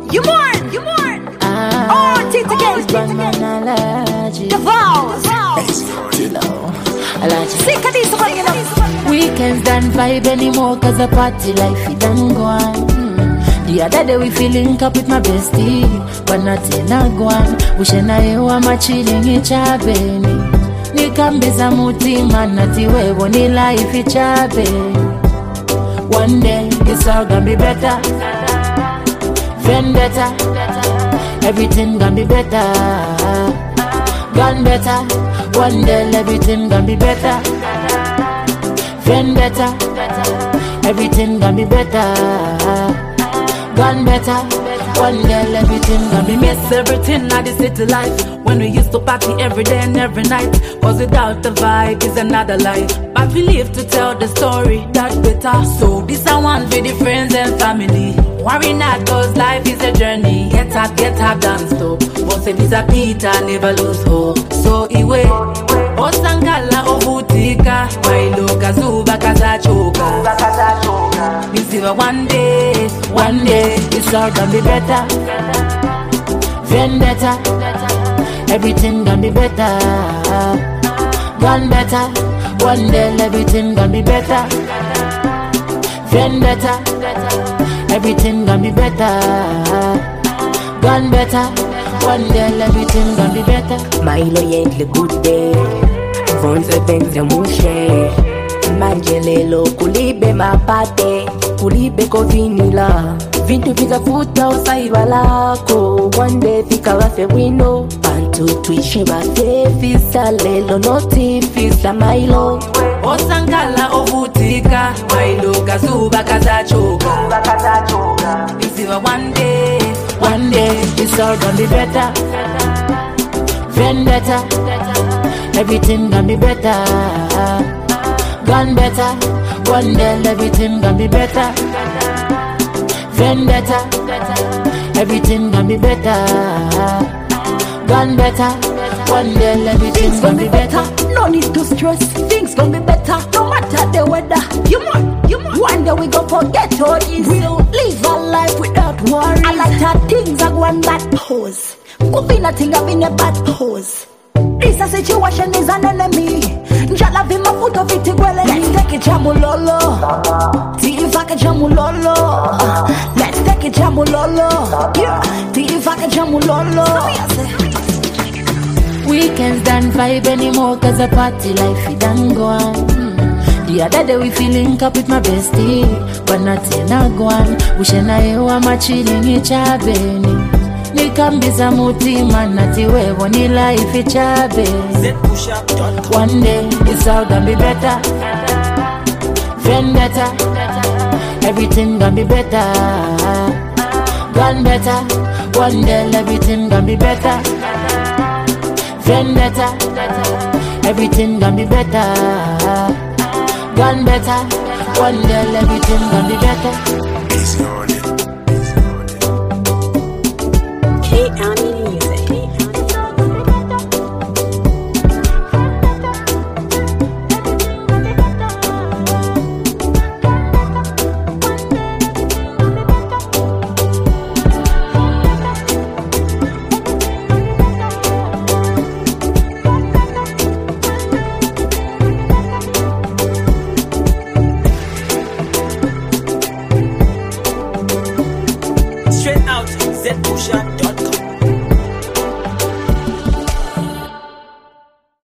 You mourn. Oh, Tita Gay. The vows. Sick of this one, you know. Weekends don't vibe anymore, cause the party life it done gone. The other day we feeling up with my bestie, but not in a guan. Wishing I were my chilling each abeni. Nikambiza mutima nati wewe ni life ichabe. One day it's all gonna be better. Vendetta, everything gonna be better. Gone better. One day everything gonna be better. Vendetta, everything gonna be better. Gone better. One day everything gonna be miss everything now the city life. When we used to party every day and every night. Cause without the vibe is another life. But we live to tell the story that better. So this I want for the friends and family. Worry not cause life is a journey. Get up, don't stop. Once it is a Peter, never lose hope. So iwe Osangala ovutika Wailoka zuba kazachoka Misiva one day it's all gonna be better. Vendetta, everything gonna be better. Gone better. One day everything gonna be better. Vendetta, everything gonna be better. Gone better. One day everything gonna be better. Milo yentle good day. Vonse benze mushe. Manjelelo kulibe mapate. Kulibe kovinila. Vintu vikafuta usaiba lako. One day vikawase wino. Bantu tuishi base fisa lelo noti fisa Milo. Osangala ovutika Wailoka zuba kazachoka Misiva one day it's all gonna be better. Vendetta, everything gonna be better. Gone better. One day everything gonna be better. Vendetta, everything gonna be better. Gone better. One day everything's gonna be better. No need to stress, things gonna be better. No matter the weather. You mourn. One day we gon' forget all this. We'll live our life without worry. I like that things are going bad pose. Could be nothing, I've been a bad pose. This a situation is an enemy. Njala vi mafuto viti gwele. Let's take it jamulolo. Tivaka jamulolo. Let's take it jamulolo. Tivaka jamulolo. Weekends don't vibe anymore, cause the party life it done gone. The other day we feeling up with my bestie, but not in a guan. Wishing I were my chilling each abeni. Nikambiza mutima nati wewe ni life ichabe. One day it's all gonna be better. Vendetta, everything gonna be better. Gone better. One day everything gonna be better. Vendetta, everything gonna be better. Gone better. One day everything gonna be better. Straight out, zpusha.com.